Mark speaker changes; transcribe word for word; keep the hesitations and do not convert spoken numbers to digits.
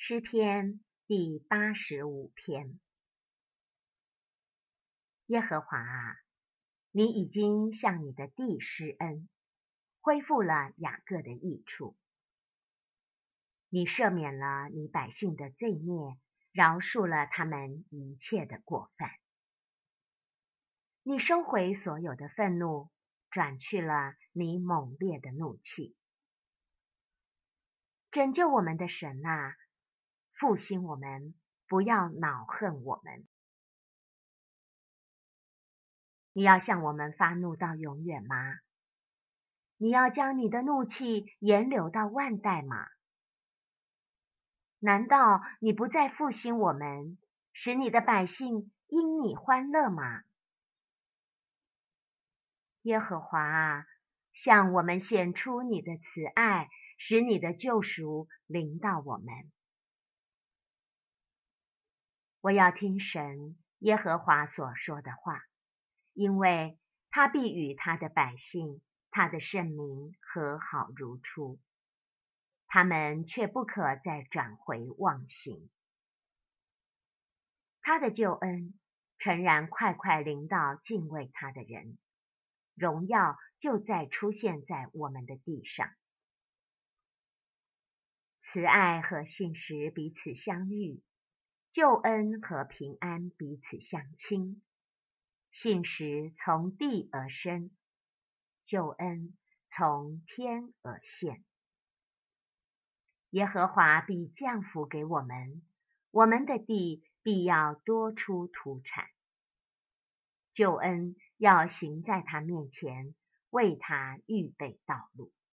Speaker 1: 诗篇第八十五篇。耶和华啊，你已经向你的地施恩，恢复了雅各的益处。你赦免了你百姓的罪孽，饶恕了他们一切的过犯。你收回所有的愤怒，转去了你猛烈的怒气。拯救我们的神啊，复兴我们，不要恼恨我们。你要向我们发怒到永远吗？你要将你的怒气延留到万代吗？难道你不再复兴我们，使你的百姓因你欢乐吗？耶和华啊，向我们显出你的慈爱，使你的救赎临到我们。我要听神耶和华所说的话，因为他必与他的百姓，他的圣民和好如初，他们却不可再转回妄行。他的救恩诚然快快临到敬畏他的人，荣耀就再出现在我们的地上。慈爱和信实彼此相遇，救恩和平安彼此相亲。信实从地而生，救恩从天而现。耶和华必降福给我们，我们的地必要多出土产。救恩要行在他面前，为他预备道路。